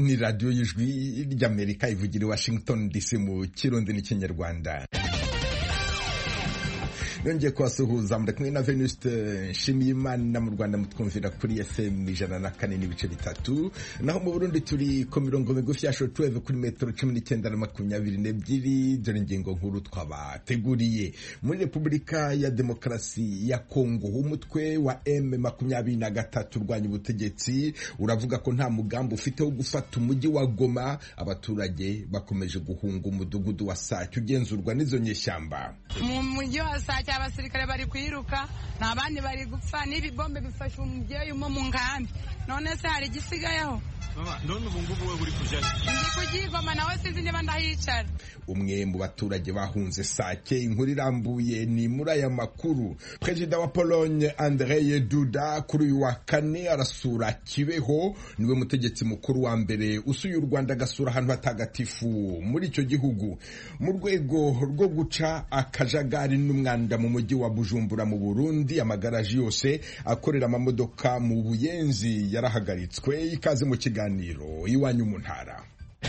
ni radiyo y'ijwi ry'Amerika ivugira i Washington DC mu Kirundi n'Ikinyarwanda. Nongeye kubasuhuza muri kumwe na Venuste Nshimiyimana. Mu Rwanda mutwumvira kuri FM 104.3, naho mu Burundi turi ku mirongo migufi ya shortwave kuri metero 19 na 22. Dore ingingo nkuru twabateguriye. Muri Repubulika ya Demokarasi ya Kongo, umutwe wa M23 urwanya ubutegetsi uravuga ko nta mugambi ufite wo gufata umujyi wa Goma. Abaturage bakomeje guhunga umudugudu wa Sake ugenzurwa n'izo nyeshyamba. Mu mujyi wa Sake abasirikare bari kwiruka, nabandi bari gupfa, n'ibibombe bifashe umubyeyi umwe mu nkambi. None se hari igisigayeho? None ubu ngubu we uri kujya ndi kugigoma, nawe sinzi niba ndahicara. Umwe mu baturage bahunze Sake, inkuru irambuye ni muri aya makuru. Perezida wa Pologne Andrzej Duda kuri uyu wa kane arasura Kibeho, niwe mutegetsi mukuru wa mbere usuye u Rwanda agasura ahantu hatagatifu muri icyo gihugu, mu rwego rwo guca akajagari n'umwanda mu mujyi wa Bujumbura mu Burundi. Amagaraji yose akorera amamodoka mu Buyenzi yarahagaritswe. Ikaze mu kiganiro iwanyu mu ntara.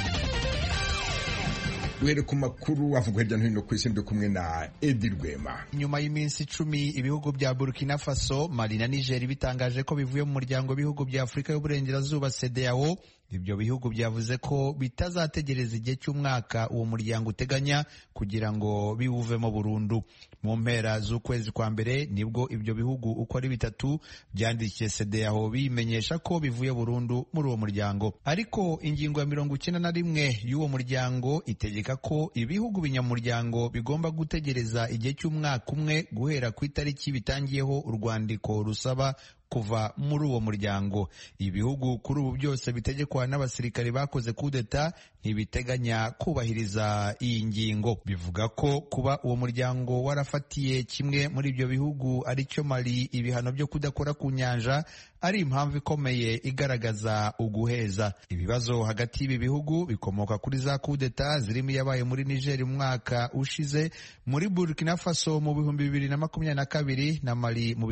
Duhere ku makuru avugwa hirya no hino ku isi, ndi kumwe na Edi Rwema. Nyuma y'iminsi 10 ibihugu bya Burkina Faso, Mali na Niger bitangaje ko bivuye mu muryango w'ibihugu bya Afurika y'Uburengerazuba CEDEAO, ibyo bihugu byavuze ko bitazategereza igihe cy'umwaka uwo muryango uteganya kugira ngo biwuvemo burundu. Mu mpera z'ukwezi kwa mbere nibwo ibyo bihugu uko ari bitatu byandikiye CEDEAO bimenyesha ko bivuye burundu muri uwo muryango. Ariko ingingo ya 91 y'uwo muryango itegeka ko ibihugu binyamuryango bigomba gutegereza igihe cy'umwaka umwe guhera ku itariki bitangiyeho urwandiko rusaba kuva muri uwo muryango. Ibihugu kuri ubu byose bitegekwa n'abasirikare bakoze kudeta ntibiteganya kubahiriza iyi ngingo. Bivuga ko kuba uwo muryango warafatiye kimwe muri ibyo bihugu aricyo Mali ibihano byo kudakora ku nyanja ari impamvu ikomeye igaragaza uguheza. Ibibazo hagati y'ibi bihugu bikomoka kuri za kudeta zirimo yabaye muri Niger mu mwaka ushize, muri Burkina Faso mu 2022 na Mali mu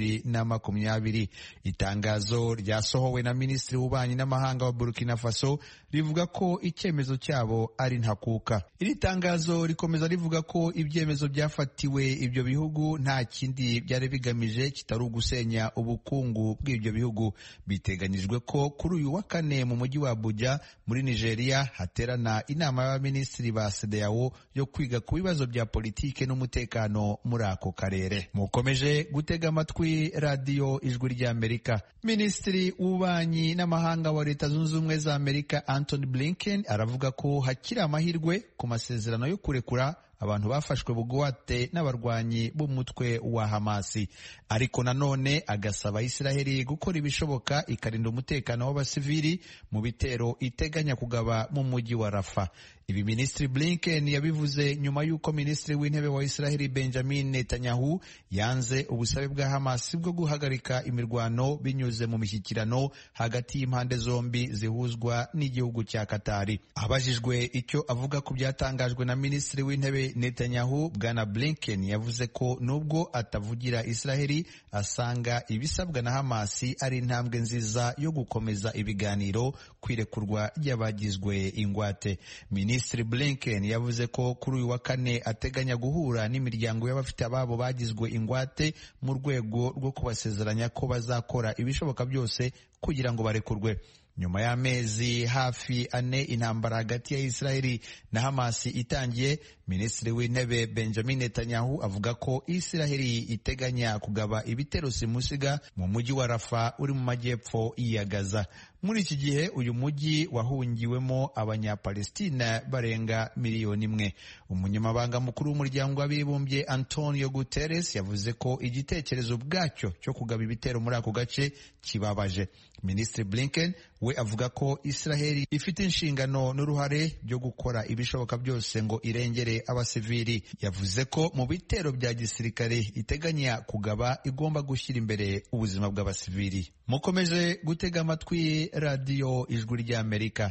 2020. Itangazo ryasohowe na Minisitiri w'Ububanyi n'Amahanga wa Burkina Faso rivuga ko icyemezo cyabo ari ntakuka. Iri tangazo rikomeza rivuga ko ibyemezo byafatiwe ibyo bihugu nta kindi byari bigamije kitari ugusenya ubukungu bw'ibyo bihugu. Biteganyijwe ko kuri uyu wa kane mu mujyi wa Abuja muri Nigeria haterana inama y'abaminisitiri ba CEDEAO yo kwiga ku bibazo bya politike n'umutekano muri ako karere. Mukomeje gutega amatwi radiyo Ijwi ry'Amerika. Minisitiri w'Ububanyi n'Amahanga wa Leta Zunze Ubumwe za Amerika Antony Blinken aravuga ko hakiri amahirwe ku masezerano yo kurekura abantu bafashwe bugwate n'abarwanyi b'umutwe wa Hamasi, ariko nanone agasaba Israeli gukora ibishoboka ikarinda umutekano w'abasivili mu bitero iteganya kugaba mu mujyi wa Rafa. Ibi Minisitiri Blinken yabivuze nyuma y'uko Minisitiri w'Intebe wa Israeli Benjamin Netanyahu yanze ubusabe bwa Hamas bwo guhagarika imirwano binyuze mu mishyikirano hagati y'impande zombi zihuzwa n'igihugu cya Katari. Abajijwe icyo avuga ku byatangajwe na Minisitiri w'Intebe Netanyahu, Bwana Blinken yavuze ko nubwo atavugira Israeli asanga ibisabwa na Hamas ari intambwe nziza yo gukomeza ibiganiro kwirekurwa ry'abagizwe ingwate. Minisitiri Blinken yavuze ko kuri uyu wa kane ateganya guhura n'imiryango y'abafite ababo bagizwe ingwate mu rwego rwo kubasezeranya ko bazakora ibishoboka byose kugira ngo barekurwe. Nyuma y'amezi hafi 4 intambara hagati ya Israeli na Hamas itangiye, Minisitiri w'Intebe Benjamin Netanyahu avuga ko Israeli iteganya kugaba ibitero simusiga mu mujyi wa Rafa uri mu majyepfo ya Gaza. Muri iki gihe uyu mujyi wahungiwemo abanyapalestina barenga 1 miliyoni. Umunyamabanga mukuru w'umuryango w'abibumbye Antonio Guterres yavuze ko igitekerezo bwacyo cyo kugaba ibitero muri ako gace kibabaje. Minisitiri Blinken we avuga ko Israeli ifite inshingano n'uruhare byo gukora ibishoboka byose ngo irengere abasivili. Yavuze ko mu bitero bya gisirikare iteganya kugaba igomba gushyira imbere ubuzima bw'abasivili. Mukomeje gutega amatwi radiyo Ijwi ry'Amerika.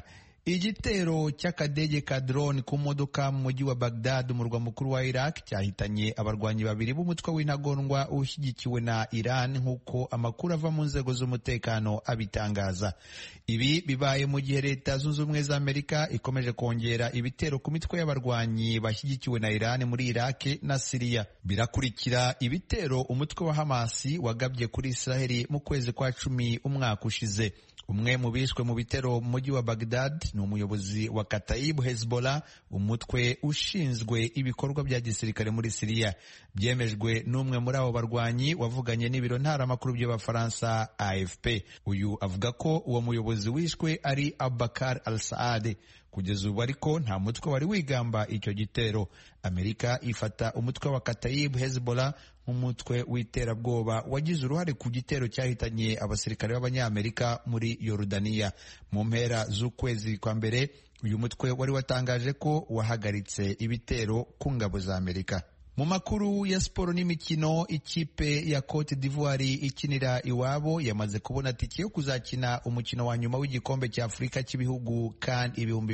Igitero cy'akadege ka drone ku modoka mu mujyi wa Baghdad umurwa mukuru wa Iraq cyahitanye abarwanyi babiri b'umutwe w'intagondwa ushyigikiwe na Iran nk'uko amakuru ava mu nzego z'umutekano abitangaza. Ibi bibaye mu gihe Leta Zunze Ubumwe za Amerika ikomeje kongera ibitero ku mitwe y'abarwanyi bashyigikiwe na Iran muri Iraq na Syria. Birakurikira ibitero umutwe wa Hamas wagabye kuri Israeli mu kwezi kwa 10 umwaka ushize. Umwe mu bishwe mu bitero mu mujyi wa Baghdad ni umuyobozi wa Kataib Hezbollah, umutwe ushinzwe ibikorwa bya gisirikare muri Syria. Byemejwe n'umwe muri abo barwanyi wavuganye n'ibiro ntaramakuru by'Abafaransa AFP. Uyu avuga ko uwo muyobozi wishwe ari Abubakar al-Saad. Kugeza ubu ariko nta mutwe wari wigamba icyo gitero. Amerika ifata umutwe wa Kataib Hezbollah nk'umutwe w'iterabwoba wagize uruhare ku gitero cyahitanye abasirikare b'Abanyamerika muri Yorodaniya. Mu mpera z'ukwezi kwa mbere uyu mutwe wari watangaje ko wahagaritse ibitero ku ngabo za Amerika. Mu makuru ya siporo n'imikino, ikipe ya Cote d'Ivoire ikinira iwabo yamaze kubona tike yo kuzakina umukino wa nyuma w'igikombe cya Afurika cy'ibihugu CAN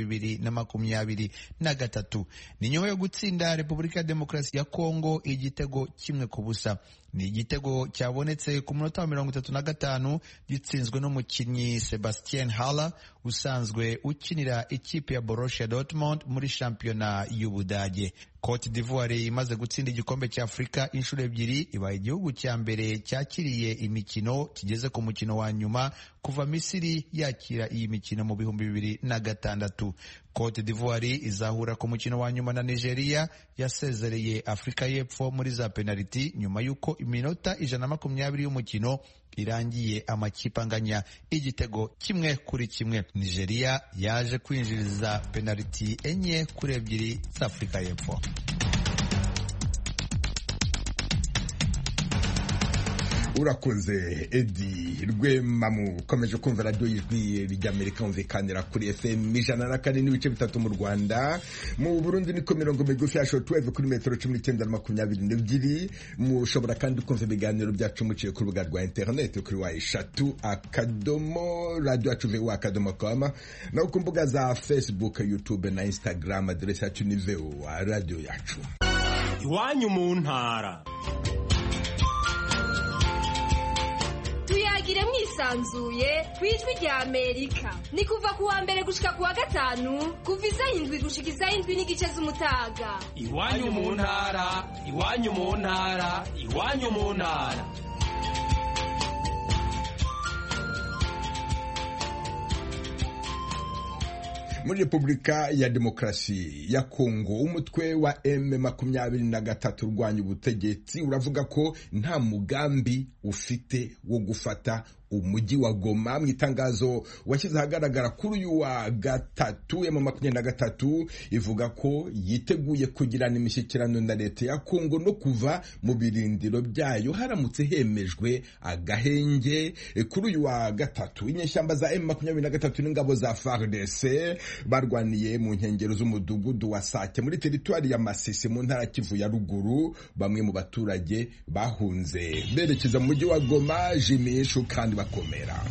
2023. Ni nyuma yo gutsinda Repubulika ya Demokarasi ya Kongo igitego 1-0. Ni igitego cyabonetse ku munota wa 35 gitsinzwe n'umukinnyi Sebastien Haller usanzwe ukinira ikipe ya Borussia Dortmund muri shampiyona y'Ubudage. Cote d'Ivoire imaze gutsinda igikombe cya Afurika inshuro ebyiri, ibaye igihugu cya mbere cyakiriye imikino kigeze ku mukino wa nyuma kuva Misiri yakira iyi mikino mu 2006. Cote d'Ivoire izahura ku mukino wa nyuma na Nigeria yasezereye Afurika y'Epfo muri za penaliti nyuma y'uko iminota 120 y'umukino irangiye amakipe anganya igitego 1-1. Nigeria yaje kwinjiriza penaliti 4-2 za Afurika y'Epfo. Urakoze Edi Rwema. Mukomeje kumva radio y'ijwi ry'Amerika umvikanira kuri FM 104.3 mu Rwanda. Mu Burundi niko mirongo migufi ya shortwave kuri metero 1922. Mushobora kandi kumva ibiganiro byacu muciye ku rubuga rwa internet kuri wa3.radio.com na ku mbuga za Facebook, YouTube na Instagram. Adresse yacu ni VOA radio yacu. Iwanyu mu ntara. Tuyagire mwisanzuye kwijwi rya Amerika. Ni kuva ku wa mbere gushika ku wa gatanu kuva 7 gushika 7:30 z'umutaga. Iwanyu mu ntara, iwanyu mu ntara, iwanyu mu ntara. Muri Repubulika ya Demokarasi ya Kongo umutwe wa M23 urwanya ubutegetsi uravuga ko nta mugambi ufite wo gufata umujyi wa Goma. Mu itangazo washyize ahagaragara kuri uyu wa gatatu M23 ivuga ko yiteguye kugirana imishyikirano na leta ya Kongo no kuva mu birindiro byayo haramutse hemejwe agahenge. Kuri uyu wa gatatu inyeshyamba za M23 n'ingabo za FARDC barwaniye mu nkengero z'umudugudu wa Sake muri teritwari ya Masisi mu ntara Kivu ya ruguru. Bamwe mu baturage bahunze berekeza mu mujyi wa Goma jimishu kandi bakomera.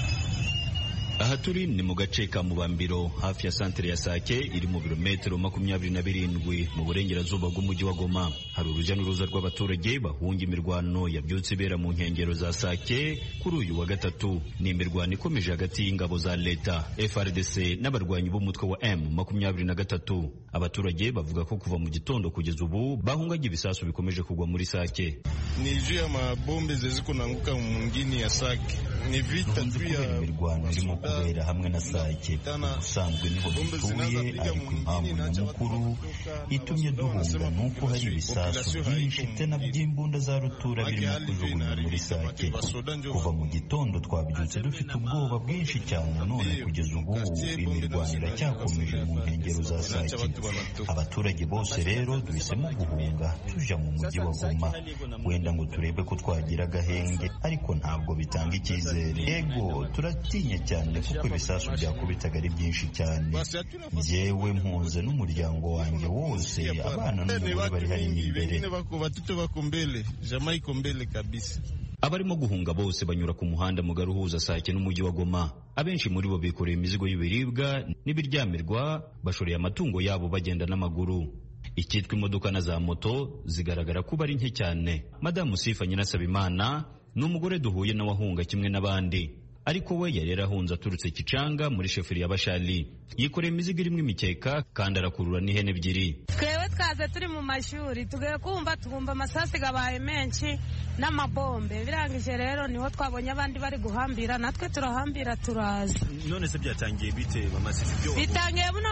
Aha turi ni mu gace ka Mubambiro hafi ya santere ya Sake iri mu birometero 27 mu burengerazuba bw'umujyi wa Goma. Hari urujya n'uruza rw'abaturage bahunga imirwano yabyutse ibera mu nkengero za Sake kuri uyu wa gatatu. Ni imirwano ikomeje hagati y'ingabo za leta FARDC n'abarwanyi b'umutwe wa M23. Abaturage bavuga ko kuva mu gitondo kugeza ubu bahungaga ibisasu bikomeje kugwa muri Sake. Ni juu ya mabombe zeziko nanguka mu ngini ya Sake. Ni vita tu ya imirwano irimo kubera hamwe na Sake. Usanzwe niho dutuye, ariko impamvu nyamukuru itumye duhunga nuko hari ibisasu byinshi tena by'imbunda za rutura birimo kujugunywa muri Sake. Kuva mu gitondo twabyutse dufite ubwoba bwinshi cyane, none kugeza ubu imirwano iracyakomeje mu nkengero za Sake. Abaturage bose rero duhisemo guhunga tuja mu mujyi wa Goma, wenda ngo turebe ko twagira agahenge, ariko ntabwo bitanga icyizere. Yego turatinya cyane kuko ibisasu byakubitaga ari byinshi cyane. Njyewe mpunze n'umuryango wanjye wose, abana n'umugore bari hariya imbere. Abarimo guhunga bose banyura ku muhanda mugari uhuza Sake n'umujyi wa Goma. Abenshi muri bo bikoreye imizigo y'ibiribwa n'ibiryamirwa, bashoreye amatungo yabo bagenda n'amaguru. Icyitwa imodoka na za moto zigaragara kuba ari nke cyane. Madamu Sifa Nyirasabimana ni umugore duhuye n'awahunga kimwe n'abandi, ariko we yari yarahunze aturutse Kicanga muri sheferi ya Bashali. Yikoreye imizigo irimo imikeka kandi arakurura n'ihene ebyiri. Twewe twaze turi mu mashuri tugiye twumva amasasi gabaye menshi n'amabombe, birangije rero niho twabonye abandi bari guhambira, natwe turahambira turaza. None se byatangiye bite amasisi byo? Bitangiye buno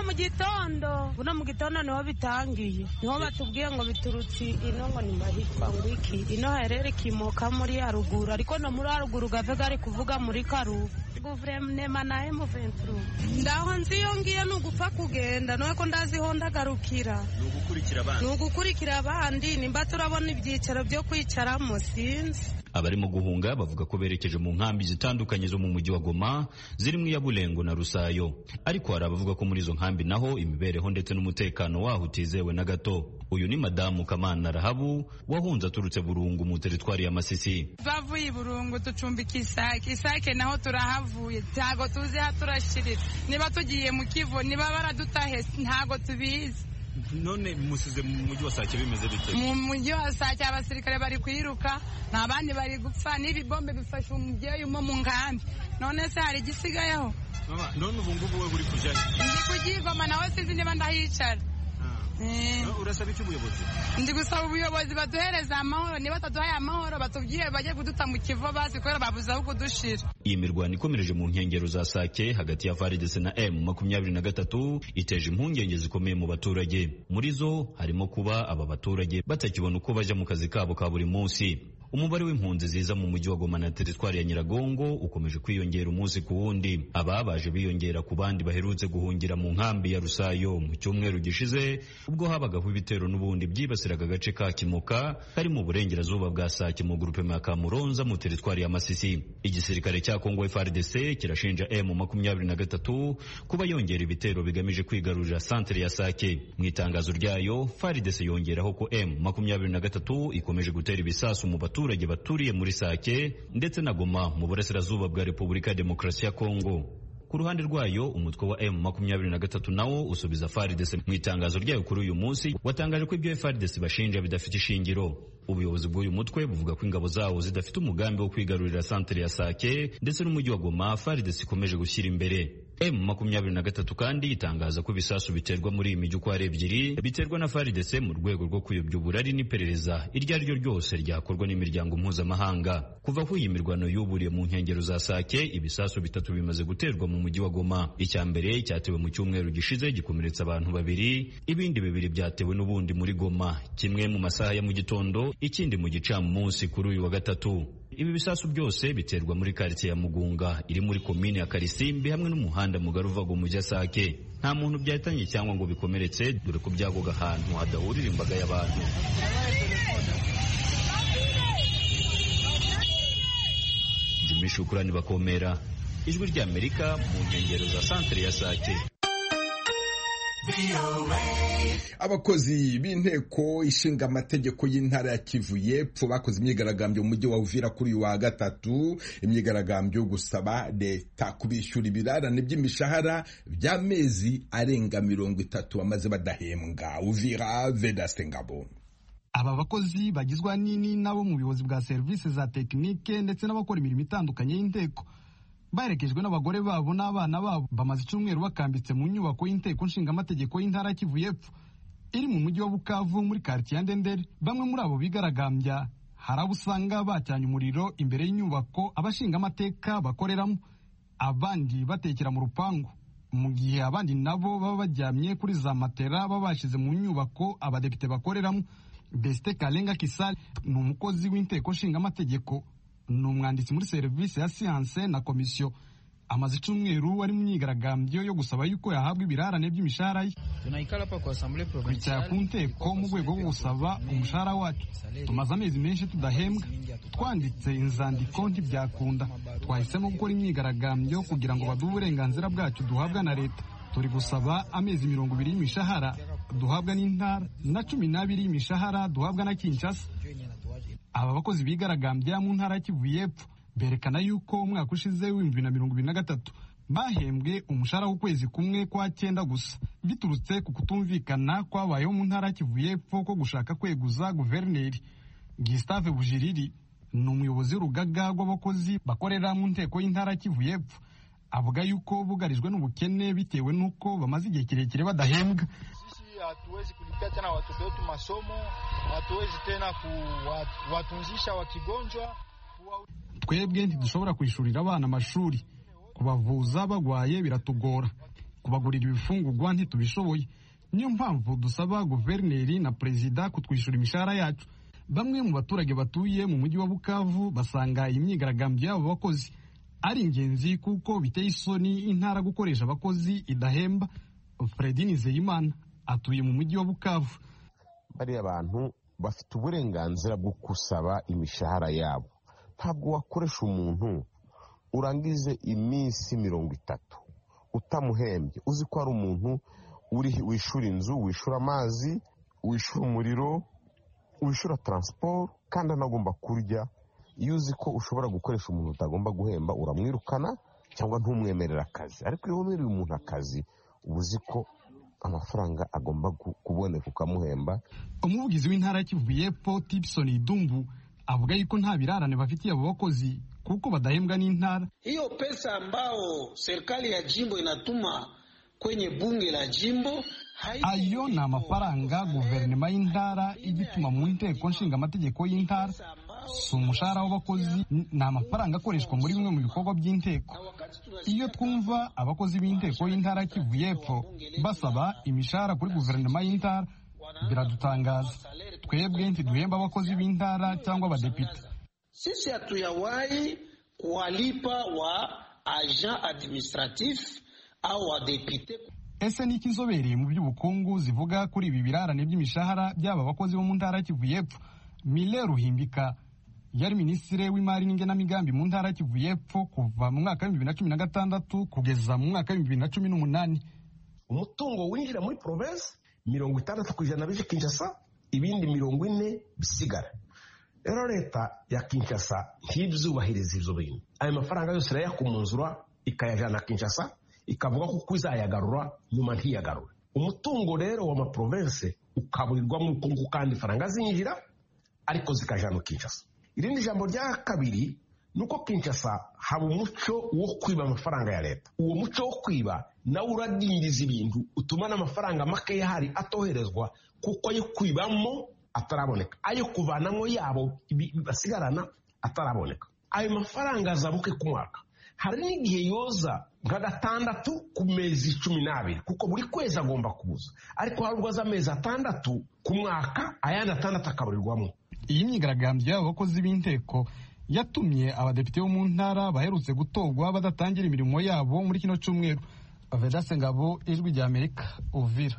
mu gitondo niho bitangiye, niho batubwiye ngo biturutse ino ngo nimahitwa ngwiki ino herere kimoka muri Aruguru, ariko no muri Aruguru gave gari kuvuga muri guverinoma na M23 ndaho nziyo ngiye nugupfa kugenda noye ko ndaziho ndagarukira nugukurikira abandi nimba turabona ibyicaro byo kwicaramo sinzi. Abarimo guhunga bavuga ko berekeje mu nkambi zitandukanye zo mu mujyi wa Goma zirimo iya Bulengo na Rusayo, ariko hari abavuga ko muri izo nkambi naho imibereho ndetse n'umutekano waho utizewe na gato. Uyu ni Madamu Kamana Rahabu wahunze aturutse Burungu mu teritwari ya Masisi. Bavuye Burungu tucumbika Isake naho turahavuye, ntago tuzi ha turashirira, niba tugiye mu Kivu niba baradutahe ntago tubizi. None musize mu mujyi wa Sake bimeze bite? Mu mujyi wa Sake abasirikare bari kwiruka, n'abandi bari gupfa, n'ibibombe bifashe umubyeyi umwe mu nkambi. None se hari igisigayeho? Mama, none ubu ngubu we uri kujayo? Ndi kugigoma nawe sizi niba ndahicara. Urasaba iki ubuyobozi? Ndi gusaba ubuyobozi baduhereza amahoro, niba bataduhaye amahoro batubwiye bajye kuduta mu Kivu basi kubera babuze aho kudushira. Iyi mirwano ikomereje mu nkengero za Sake hagati ya FARDC na M23 iteje impungenge zikomeye mu baturage. Muri zo harimo kuba aba baturage batakibona uko baja mu kazi kabo ka buri munsi. Umubare w'impunzi ziza mu mujyi wa Goma na teritwari ya Nyiragongo ukomeje kwiyongera umunsi ku wundi. Aba baje biyongera ku bandi baherutse guhungira mu nkambi ya Rusayo mu cyumweru gishize, ubwo habagaho ibitero n'ubundi byibasiraga agace ka Kimoka kari mu burengerazuba bwa Sake mu grupema ya Kamuronza mu teritwari ya Masisi. Igisirikare cya Kongo FARDC kirashinja M23 kuba yongera ibitero bigamije kwigarurira santere ya Sake. Mu itangazo ryayo FARDC yongeraho ko M23 ikomeje gutera ibisasu mu abaturage baturiye muri Sake ndetse na Goma mu burasirazuba bwa Repubulika ya Demokarasi ya Kongo. Ku ruhande rwayo umutwe wa M23 nawo usubiza FARDC mu itangazo ryayo kuri uyu munsi watangaje ko ibyo FARDC bashinja bidafite ishingiro. Ubuyobozi bw'uyu mutwe buvuga ko ingabo zawo zidafite umugambi wo kwigarurira santere ya Sake ndetse n'umujyi wa Goma FARDC ikomeje gushyira imbere. M23 kandi itangaza ko ibisasu biterwa muri iyi mijyi uko ari ebyiri biterwa na FARDC mu rwego rwo kuyobya uburari n'iperereza iryo ari ryo ryose ryakorwa n'imiryango mpuzamahanga. Kuva ko iyi mirwano yuburiye mu nkengero za Sake, ibisasu bitatu bimaze guterwa mu mujyi wa Goma. Icya mbere cyatewe mu cyumweru gishize gikomeretsa abantu babiri, ibindi bibiri byatewe n'ubundi muri Goma, kimwe mu masaha ya mu gitondo, ikindi mu gicamunsi kuri uyu wa gatatu. Ibi bisasu byose biterwa muri quartier ya Mugunga iri muri komine ya Karisimbi hamwe n'umuhanda mugari uva mu mujyi Sake. Nta muntu byahitanye cyangwa ngo bikomeretse dore ko byagoga ahantu hadahurira imbaga y'abantu. Jimmy Shukrani Bakomera, Ijwi ry'Amerika mu nkengero za santere ya Sake. Abakozi b'inteko ishinga amategeko y'intara ya Kivu y'Epfo bakoze imyigaragambyo mu mujyi wa Uvira kuri uyu wa gatatu, imyigaragambyo gusaba leta kubishyura ibirarane by'imishahara by'amezi arenga 30 bamaze badahembwa. Uvira, Vedaste Ngabo. Aba bakozi bagizwe nini nabo mu buyobozi bwa serivisi za tekinike ndetse n'abakora imirimo itandukanye y'inteko baherekejwe n'abagore babo n'abana babo bamaze icyumweru bakambitse mu nyubako y'inteko nshingamategeko y'intara Kivu y'Epfo iri mu mujyi wa Bukavu muri quartier ya Ndendere. Bamwe muri abo bigaragambya hari abo usanga bacyanye umuriro imbere y'inyubako abashinga amateka bakoreramo, abandi batekera mu rupangu, mu gihe abandi nabo baba baryamye kuri za matera babashize mu nyubako abadepite bakoreramo. Beste Kalenga Kisale ni umukozi w'inteko nshingamategeko, ni umwanditsi muri serivisi ya siyanse na komisiyo. Amaze icyumweru ari mu myigaragambyo yo gusaba yuko yahabwa ibirarane by'imishahara ye. Twicara ku nteko mu rwego rwo gusaba umushahara wacu. Tumaze amezi menshi tudahembwa, twanditse inzandiko ntibyakunda, twahisemo gukora imyigaragambyo kugira ngo baduhe uburenganzira bwacu duhabwa na leta. Turi gusaba amezi 20 y'imishahara duhabwa n'intara na 12 y'imishahara duhabwa na Kinshasa. aba bakozi bigaragambya mu ntara ya Kivu y'Epfo berekana yuko umwaka ushize w'2023 bahembwe umushahara w'ukwezi kumwe kwa 9 gusa, biturutse ku kutumvikana kwabayeho mu ntara ya Kivu y'Epfo ko gushaka kweguza guverineri. Gustave Bujiriri ni umuyobozi w'urugaga rw'abakozi bakorera mu nteko y'intara ya Kivu y'Epfo, avuga yuko bugarijwe n'ubukene bitewe n'uko bamaze igihe kirekire badahembwa. Hatuwezi kulipia tena watoto wetu masomo, hatuwezi tena kuwatunzisha wakigonjwa. Twebwe ntidushobora kwishurira abana amashuri, kubavuza bagwaye biratugora, kubagurira ibifungurwa ntitubishoboye. Niyo mpamvu dusaba guverineri na perezida kutwishyura imishahara yacu. Bamwe mu baturage batuye mu mujyi wa Bukavu basanga imyigaragambyo y'abo bakozi ari ingenzi kuko biteye isoni intara gukoresha abakozi idahemba. Fredy Nizeyimana atuye mu mujyi wa Bukavu. Bariya abantu bafite uburenganzira bwo kusaba imishahara yabo. Ntabwo wakoresha umuntu urangize iminsi 30 utamuhembye, uzi ko ari umuntu wishura inzu, wishura amazi, wishura umuriro, wishura transport, kandi anagomba kurya. Iyo uzi ko ushobora gukoresha umuntu utagomba guhemba, uramwirukana cyangwa ntumwemerera akazi. Ariko iyo wemereye umuntu akazi, ubuzi ko amafaranga agomba kuboneka ukamuhemba. Umuvugizi w'intara ya Kivu y'Epfo Tipson Idumbu avuga yuko nta birarane bafitiye abo bakozi kuko badahembwa n'intara. Hiyo pesa ambao serikali ya jimbo inatuma kwenye bunge la jimbo ayo ni amafaranga guverinoma y'intara igituma mu nteko nshinga amategeko y'intara. Si umushahara w'abakozi, ni amafaranga akoreshwa muri bimwe mu bikorwa by'inteko. Iyo twumva abakozi b'inteko y'intara ya Kivu y'Epfo basaba imishahara kuri guverinoma y'intara biradutangaza. Twebwe ntiduhemba abakozi b'intara cyangwa abadepite. Sisi hatuyawahi kuwalipa wa agent administratif au wa depite. Ese niki inzobere mu by'ubukungu zivuga kuri ibi birarane by'imishahara by'aba bakozi bo mu ntara ya Kivu y'Epfo? Mile Ruhimbika yari minisitiri w'imari n'ingenamigambi mu ntara ya Kivu y'Epfo kuva mu mwaka wa 2016 kugeza mu mwaka wa 2018. Umutungo winjira muri province 60% bije Kinshasa, ibindi 40 bisigara. Rero leta ya Kinshasa ntibyubahiriza ivyo bintu. Ayo mafaranga yose irayakumunzura ikayajana Kinshasa, ikavuga ko kuzayagarura nyuma ntiyagarura. Umutungo rero wa ma province ukaburirwa mu kungu kandi faranga zinjira ariko zikajana Kinshasa. Irindi jambo rya kabiri nuko Kinshasa haba umuco wo kwiba amafaranga ya leta. Uwo muco wo kwiba nawe uradindiza ibintu, utuma n'amafaranga make yahari atoherezwa kuko ayo kwibamo ataraboneka, ayo kuvanamo yabo basigarana ataraboneka. Ayo mafaranga azabuke ku mwaka. Hari n'igihe yoza nka 6 ku mezi 12 kuko buri kwezi agomba kubuza, ariko hari ubwo amezi 6 ku mwaka ayandi 6 akaburirwamo. Iyi myigaragambyo y'abakozi b'inteko yatumye abadepite bo mu ntara baherutse gutorwa badatangira imirimo yabo muri kino cyumweru. Vedaste Ngabo, Ijwi rya Amerika, Uvira.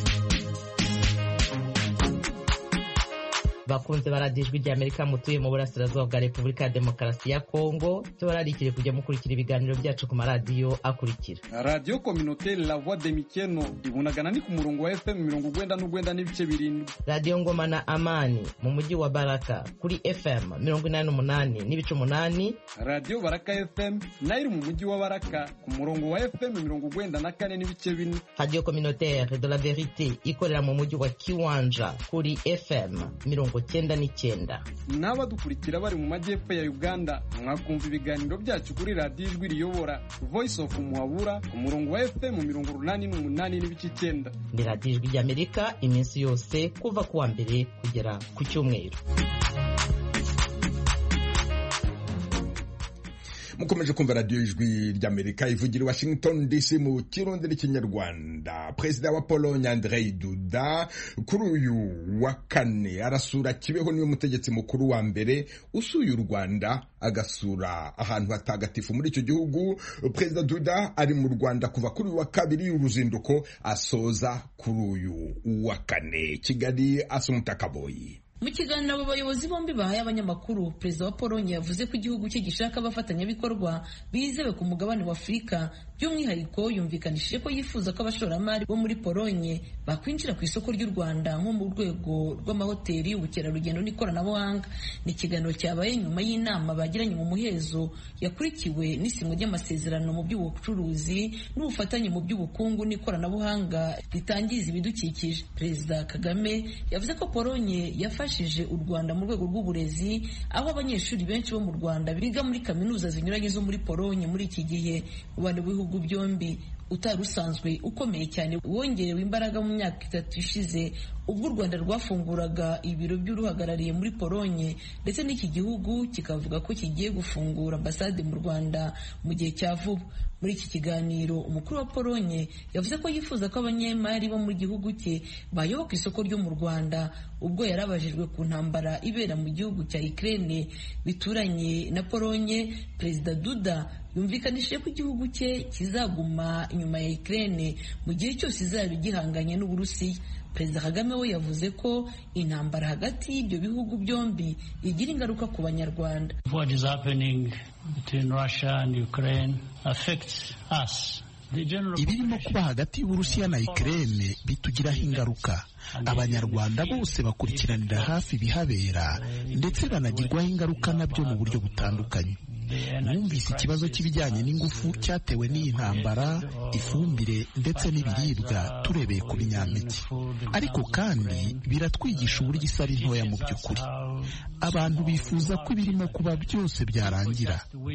Bakunze baradijwi rya Amerika mutuye mu burasirazuba bwa Repubulika ya Demokarasi ya Kongo, tubararikire kujya mukurikira ibiganiro byacu ku maradiyo akurikira: Radio Communautaire La Voix de Mikeno ibunagana ni ku murongo wa FM 99 n'ibice 7, Radio Ngoma na Amani mu mujyi wa Baraka kuri FM 88 n'ibice 8, Radio Baraka FM nayo mu mujyi wa Baraka ku murongo wa FM 94 n'ibice 4, Radio Communautaire de la Vérité ikorera mu mujyi wa Kiwanja kuri FM 99. N'abadukurikira bari mu majyepfo ya Uganda mwakumva ibiganiro byacu kuri Radio Ijwi Riyobora Voice of Muhabura ku murongo wa FM 88 n'ibice 9. Ni Radio Ijwi rya Amerika iminsi yose kuva kuwa mbere kugera ku cyumweru. Mukomeje kumva Radio Ijwi ry'Amerika ivugira Washington DC mu Kirundi n'Ikinyarwanda. Perezida wa Pologne Andrzej Duda kuri uyu wa kane arasura Kibeho, niwe mutegetsi mukuru wa mbere usuye u Rwanda agasura ahantu hatagatifu muri icyo gihugu. Perezida Duda ari mu Rwanda kuva kuri uyu wa kabiri y'uruzinduko asoza kuri uyu wa kane. Kigali, Asumta Kaboyi. Mu kiganiro abo bayobozi bombi bahaye abanyamakuru, perezida wa Pologne yavuze ko igihugu cye gishaka abafatanyabikorwa bizewe ku mugabane wa Afurika by'umwihariko yumvikanishije ko yifuza ko abashoramari bo muri Polonye bakwinjira ku isoko ry'u Rwanda nko mu rwego rw'amahoteli, ubukerarugendo n'ikoranabuhanga. Ni ikiganiro cyabaye nyuma y'inama bagiranye mu muhezo yakurikiwe n'isinywa ry'amasezerano mu by'ubucuruzi n'ubufatanye mu by'ubukungu n'ikoranabuhanga ritangiza ibidukikije. Perezida Kagame yavuze ko Polonye yafashije u Rwanda mu rwego rw'uburezi, aho abanyeshuri benshi bo mu Rwanda biga muri kaminuza zinyuranye zo muri Polonye muri iki gihe. Umubano w'ibihugu byombi utari usanzwe ukomeye cyane wongerewe imbaraga mu myaka 3 ishize ubwo u Rwanda rwafunguraga ibiro by'uruhagarariye muri Polonye, ndetse n'iki gihugu kikavuga ko kigiye gufungura ambasade mu Rwanda mu gihe cya vuba. Muri iki kiganiro umukuru wa Polonye yavuze ko yifuza ko abanyemari bo mu gihugu cye bayoboka isoko ryo mu Rwanda, ubwo yarabajijwe ku ntambara ibera mu gihugu cya Ukraine bituranye na Polonye. Perezida Duda yumvikanishije ko igihugu cye kizaguma inyuma ya Ukraine mu gihe cyose izaba igihanganye n'Uburusiya. Perezida Kagame we yavuze ko intambara hagati y'ibyo bihugu byombi igira ingaruka ku Banyarwanda. What is happening between Russia and Ukraine affects us. Ibirimo kuba hagati y'Uburusiya na Ukraine bitugiraho ingaruka. Abanyarwanda bose bakurikiranira hafi ibihabera ndetse banagirwaho ingaruka nabyo mu buryo butandukanye. Mwumvise ikibazo cy'ibijyanye n'ingufu cyatewe n'iyi ntambara, ifumbire ndetse n'ibiribwa turebeye ku binyampeke. Ariko kandi biratwigisha uburyo isi ari ntoya mu by'ukuri. Abantu bifuza ko ibirimo kuba byose byarangira.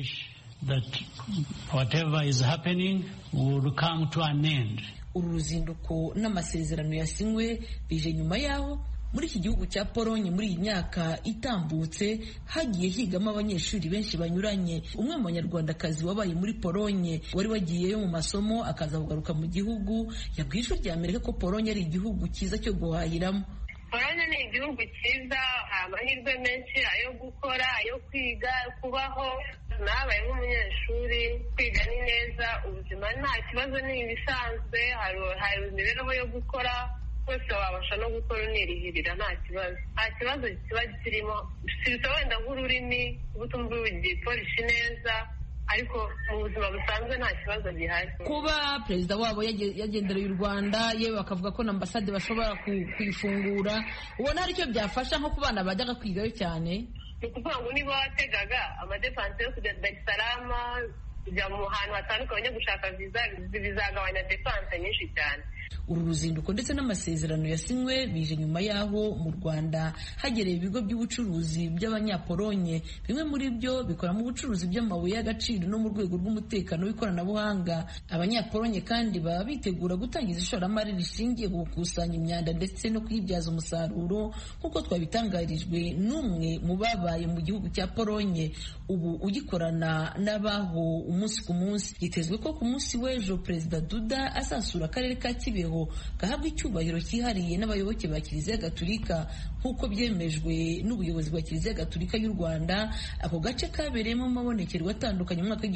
That whatever is happening will come to an end. Uru ruzinduko n'amasezerano yasinywe bije nyuma yaho muri iki gihugu cya Polonye muri iyi myaka itambutse hagiye higamo abanyeshuri benshi banyuranye. Umwe mu banyarwandakazi wabaye muri Polonye wari wagiyeyo mu masomo akaza kugaruka mu gihugu yabwiye Ijwi ry'Amerika ko Polonye ari igihugu cyiza cyo guhahiramo. Polonye ni igihugu cyiza, amahirwe menshi ayo gukora, ayo kwiga, kubaho. Nabaye nk'umunyeshuri, kwiga ni neza, ubuzima nta kibazo, ni ibisanzwe, hari imibereho yo gukora, wese wabasha no gukora unirihirira, nta kibazo kiba kirimo. Sibisa wenda nk'ururimi ubutumva igipolisi neza, ariko mu buzima busanzwe nta kibazo gihari. Kuba perezida wabo yagendereye u Rwanda, yewe bakavuga ko na ambasade bashobora kuyifungura, ubona hari icyo byafasha nko ku bana bajyaga kwigayo cyane? Ni ukuvuga ngo niba wategaga amadepanse yo kujya Dar es Salaam, kujya mu hantu hatandukanye gushaka viza, bizagabanya depanse nyinshi cyane. Uru ruzinduko ndetse n'amasezerano yasinywe bije nyuma yaho mu Rwanda hagereye ibigo by'ubucuruzi by'Abanyapolonye. Bimwe muri byo bikora mu bucuruzi by'amabuye y'agaciro no mu rwego rw'umutekano w'ikoranabuhanga. Abanyapolonye kandi baba bitegura gutangiza ishoramari rishingiye ku gukusanya imyanda ndetse no kuyibyaza umusaruro, nk'uko twabitangarijwe n'umwe mu babaye mu gihugu cya Polonye ubu ugikorana n'abaho umunsi ku munsi. Hitezwe ko ku munsi w'ejo Perezida Duda azasura akarere ka Kibeho gahabwa icyubahiro cyihariye n'abayoboke ba Kiliziya Gatulika nk'uko byemejwe n'ubuyobozi bwa Kiliziya Gatulika y'u Rwanda. Ako gace kabereyemo amabonekerwa atandukanye mu mwaka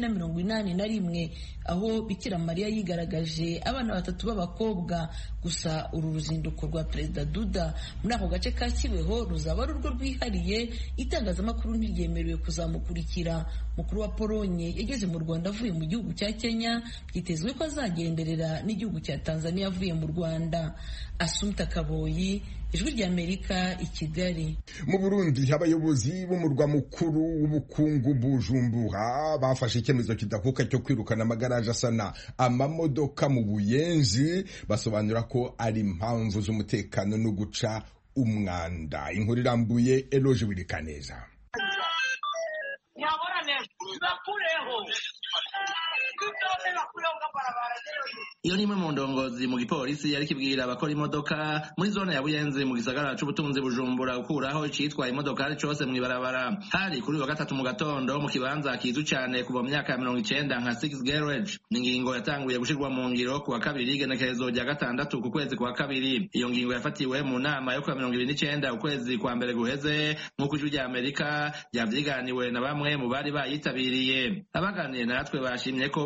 w'1981 aho Bikira Mariya yigaragaje abana 3 b'abakobwa. Gusa uru ruzinduko rwa Perezida Duda muri ako gace ka Kibeho ruzaba ari urwo rwihariye, itangazamakuru ntiryemerewe kuzamukurikira. Mukuru wa Polonye yageze mu Rwanda avuye mu gihugu cya Kenya, byitezwe ko azagenderera n'igihugu cya Tanzania avuye mu Rwanda. Asumta Kaboyi, Ijwi ry'Amerika, i Kigali. Mu Burundi abayobozi b'umurwa mukuru w'ubukungu Bujumbura bafashe icyemezo kidakuka cyo kwirukana amagaraje asana amamodoka mu Buyenzi, basobanura ko ari impamvu z'umutekano no guca umwanda. Inkuru irambuye Eloge Wirikaneza. Iyo ni imwe mu ndongozi mu gipolisi yari kibwira abakora imodoka muri zone ya Buyenzi mu gisagara c'ubutunzi Bujumbura gukuraho icitwa imodokari cose mw'ibarabara. Hari kuri wa gatatu mu gatondo mu kibanza kizu cyane kuva mu myaka ya 90 nka Six Garage. Ni ingingo yatanguye gushirwa mu ngiro ku wa kabiri igenekerezo rya gatandatu ku kwezi kwa kabiri. Iyo ngingo yafatiwe mu nama yo ku 29 ukwezi kwa mbere guheze nk'uko Ijwi ry'Amerika ryavyiganiwe na bamwe mu bari bayitabiriye. Abaganiye natwe bashimye ko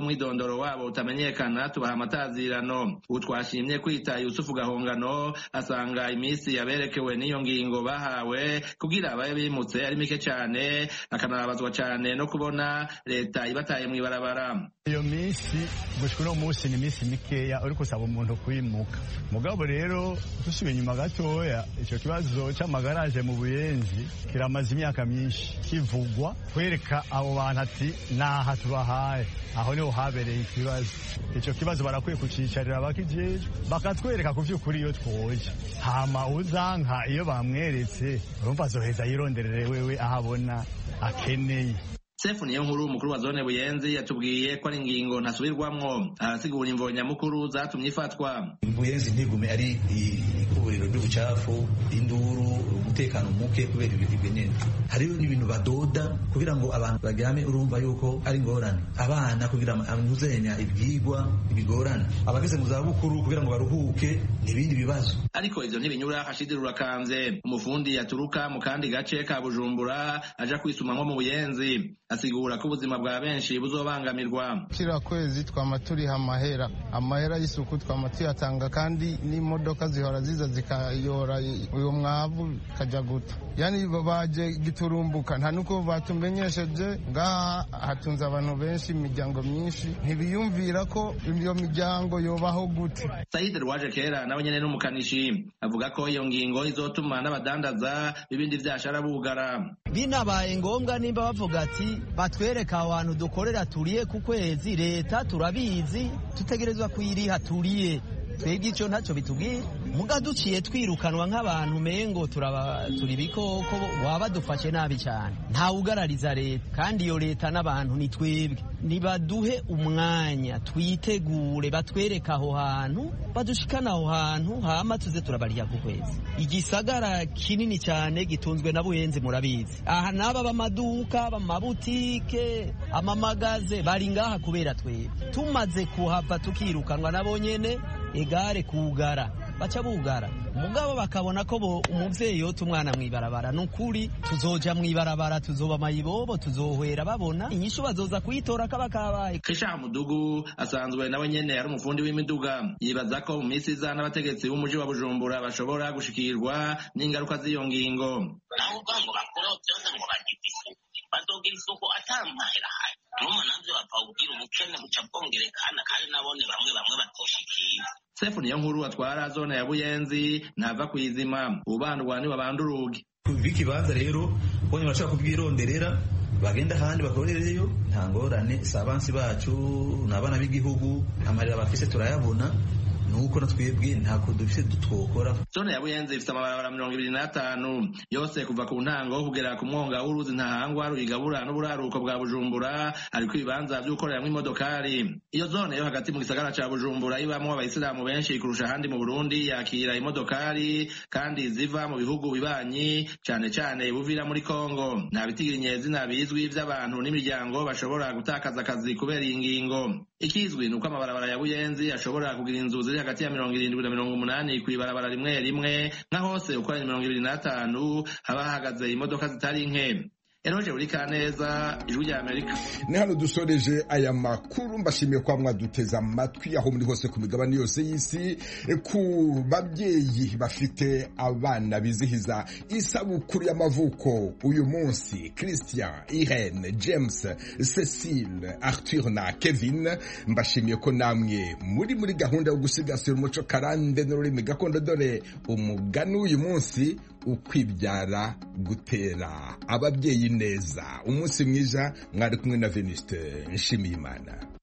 umwidondoro wabo utamenyekana tubaha amatazirano. Utwashimye kwita Yusufu Gahongano asanga iminsi yaberekewe n'iyo ngingo bahawe kugira abaye bimutse ari mike cyane, akanababazwa cyane no kubona leta ibataye mu ibarabara. Iyo minsi gushika no munsi ni minsi mikeya uri kusaba umuntu kwimuka. Mugabo rero dusubiye inyuma gatoya, icyo kibazo cy'amagaraje mu Buyenzi kiramaze imyaka myinshi kivugwa, kwereka abo bantu ati naha tubahaye, aho niho habereye ikibazo. Icyo kibazo barakwiye kucicarira bakijeje bakatwereka ku by'ukuri iyo twoje, hama uzanka iyo bamweretse urumva azoheza yironderere wewe ahabona akeneye. Sefu niyo nkuru umukuru wa zone Buyenzi yatubwiye ko ari ingingo ntasubirwamwo, arasigura imvo nyamukuru zatumye ifatwa. Buyenzi ntigume ari ikuburiro ry'ubucafu, induru, umutekano muke kubera ibiti nyene. Hariyo n'ibintu badoda kugira ngo abantu baryame, urumva yuko ari ngorane. Abana kugira amuzenya ibyigwa ibigorana, abageze mu zabukuru kugira ngo baruhuke n'ibindi bibazo. Ariko ivyo ntibinyura Hashidi Rurakanze, umufundi yaturuka mu kandi gace ka Bujumbura aja kwisumamwo mu Buyenzi, asigura ko ubuzima bwa benshi buzobangamirwa. Kira kwezi twama turiha amahera y'isuku twama tuyatanga, kandi n'imodoka zihora ziza zikayora uyo mwavu kaja guta. Yani baje giturumbuka nta nuko batumenyesheje, ngaha hatunze abantu benshi, imiryango myinshi ntibiyumvira ko iyo miryango yobaho gute. Said Rwaje Kera nawe nyene n'umukanishi avuga ko iyo ngingo izotuma n'abadandaza ibindi vyashara bugara. Binabaye ngombwa nimba bavuga ati batwereka abantu dukorera turiye ku kwezi, leta turabizi tutegerezwa kuyiriha turiye, twebwe icyo ntacyo bitubwira. Muga duciye twirukanwa nk'abantu mengo turi bikoko, waba dufashe nabi cyane. Nta ugarariza leta, kandi iyo leta n'abantu ni twebwe. Nibaduhe umwanya twitegure, batwereka aho hantu, badushikana aho hantu, hama tuze turabariya ku kwezi. Igisagara kinini cyane gitunzwe na Buyenzi murabizi. Aha naba bamaduka, bamabutike, amamagaze bari ngaha kubera twebwe. Tumaze kuhava tukirukanwa nabo nyene, egare kugara baca bugara. Mugabo bakabona ko umuvyeyi yota umwana mwibarabara, nukuri tuzoja mwibarabara, tuzoba mayibobo, tuzohwera babona inyishu bazoza kuyitora kaba kabaye. Kisha Mudugu asanzwe nawe nyene ari umufundi w'imiduga, yibaza ko mu minsi iza n'abategetsi b'umuji wa Bujumbura bashobora gushikirwa n'ingaruka z'iyo ngingo. Naho ubwango bakora byose ngo bagite isuku, bazogira isuku atampahera hayi. Numa navyo bapawugira ubukene buca bwongerekana, kandi nabone bamwe batoshikira. Sefu niyo nkuru atwara zone ya Buyenzi ntava kwizima, ubandwa ni babandurugi. Bikibanza rero bonye bashaka kubwironderera bagenda handi bakorereyo, nta ngorane. Sabansi bacu n'abana b'igihugu amarira bafise turayabona, nuko natwebwe ntako dufise dutwokora. Zone ya Buyenzi ifite amabarabara 25 yose kuva ku ntango kugera ku mwonga w'uruzi Ntahangwa ruyigabura n'uburaruko bwa Bujumbura, ariko ibibanza by'ukoreramwo imodokari. Iyo zone yo hagati mu gisagara ca Bujumbura ibamwo abayisilamu benshi kurusha ahandi mu Burundi, yakira imodokari kandi ziva mu bihugu bibanyi, cane cane Buvira muri Kongo. Nta bitigirinyezi nabizwi vy'abantu n'imiryango bashobora gutakaza akazi kubera iyi ngingo. Ikizwi nuko amabarabara ya Buyenzi ashobora kugira inzu ziri hagati ya 70 na 80 kw'ibarabara rimwe rimwe, nka hose uko ari 25 haba hahagaze imodoka zitari nke. Eroje Urikaneza, Ijwi rya Amerika. Ni hano dusoreje aya makuru, mbashimiye kwa mwaduteza amatwi aho muri hose ku migabane yose y'isi. Ku babyeyi bafite abana bizihiza isabukuru y'amavuko uyu munsi, Christian, Irene, James, Cecile, Arthur na Kevin, mbashimiye ko namwe muri gahunda yo gusigasira umuco karande n'ururimi gakondo. Dore umugani uyu munsi: ukwibyara gutera ababyeyi neza. Umunsi mwiza, mwari kumwe na Venuste Nshimiyimana.